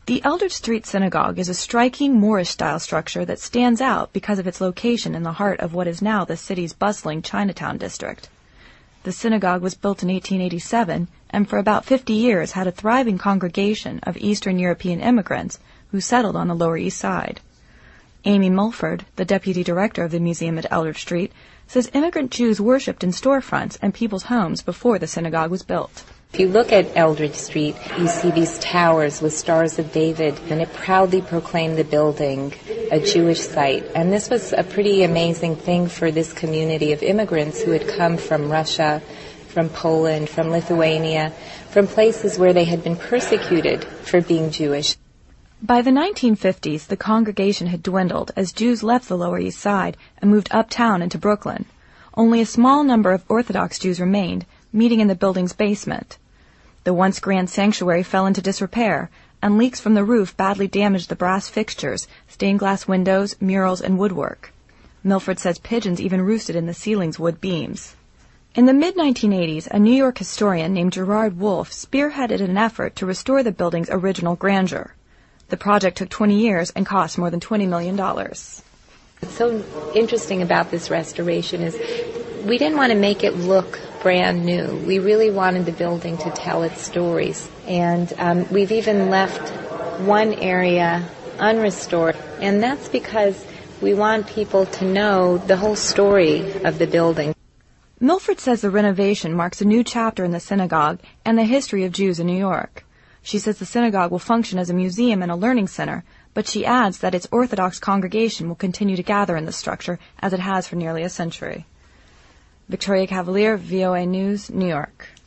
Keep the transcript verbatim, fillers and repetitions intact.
The Eldridge Street Synagogue is a striking Moorish-style structure that stands out because of its location in the heart of what is now the city's bustling Chinatown district. The synagogue was built in eighteen eighty-seven and for about fifty years had a thriving congregation of Eastern European immigrants who settled on the Lower East Side. Amy Mulford, the deputy director of the museum at Eldridge Street, says immigrant Jews worshipped in storefronts and people's homes before the synagogue was built. If you look at Eldridge Street, you see these towers with Stars of David, and it proudly proclaimed the building a Jewish site. And this was a pretty amazing thing for this community of immigrants who had come from Russia, from Poland, from Lithuania, from places where they had been persecuted for being Jewish. By the nineteen fifties, the congregation had dwindled as Jews left the Lower East Side and moved uptown into Brooklyn. Only a small number of Orthodox Jews remained, meeting in the building's basement. The once grand sanctuary fell into disrepair, and leaks from the roof badly damaged the brass fixtures, stained glass windows, murals, and woodwork. Milford says pigeons even roosted in the ceiling's wood beams. In the mid nineteen eighties, a New York historian named Gerard Wolfe spearheaded an effort to restore the building's original grandeur. The project took twenty years and cost more than twenty million dollars. What's so interesting about this restoration is we didn't want to make it look brand new. We really wanted the building to tell its stories. And um, we've even left one area unrestored. And that's because we want people to know the whole story of the building. Milford says the renovation marks a new chapter in the synagogue and the history of Jews in New York. She says the synagogue will function as a museum and a learning center, but she adds that its Orthodox congregation will continue to gather in the structure as it has for nearly a century. Victoria Cavalier, V O A News, New York.